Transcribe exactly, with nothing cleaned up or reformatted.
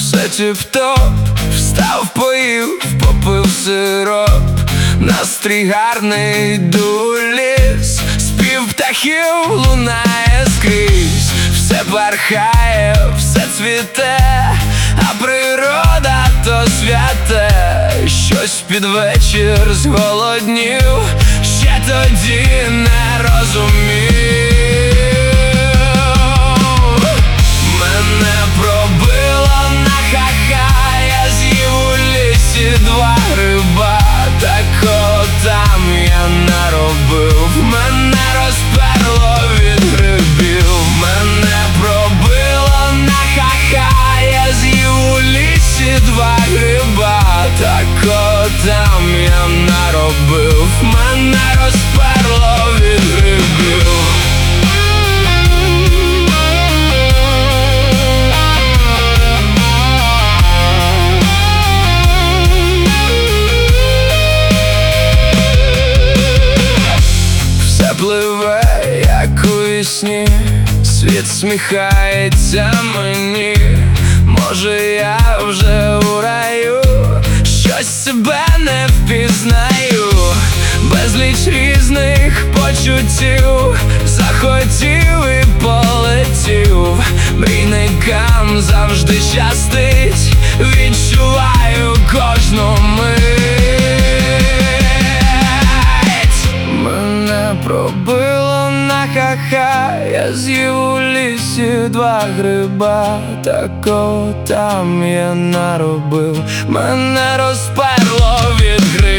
все тіп-топ, встав, поїв, попив сироп. Настрій гарний, йду у ліс, спів птахів лунає скрізь. Все бархає, все цвіте, а природа то святе. Щось під вечір зголоднів, ще тоді не розумів. Мене пробило на ха-ха, я з'їв у лісі два гриба. Такого там я наробив, мене розперло від грибів. Мене пробило на ха-ха, я з'їв у лісі два гриба. Такого там я наробив, мене розперло від грибів. Пливе, як у вісні, світ сміхається мені. Може, я вже у раю, щось себе не впізнаю. Безліч різних почуттів, захотів і полетів. Мрійникам завжди щастить, відчуваю кожну мить. Мене пробило на ха-ха, я з'їв у лісі два гриба. Такого там я наробив, мене розперло від грибів.